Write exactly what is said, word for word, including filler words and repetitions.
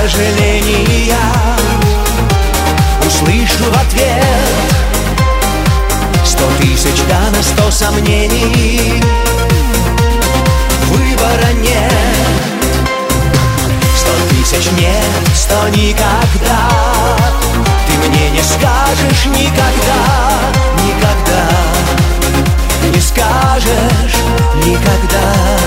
сожаления услышу в ответ сто тысяч да на сто сомнений. Выбора нет. Сто тысяч нет, сто никогда. Ты мне не скажешь никогда, никогда. Не скажешь никогда.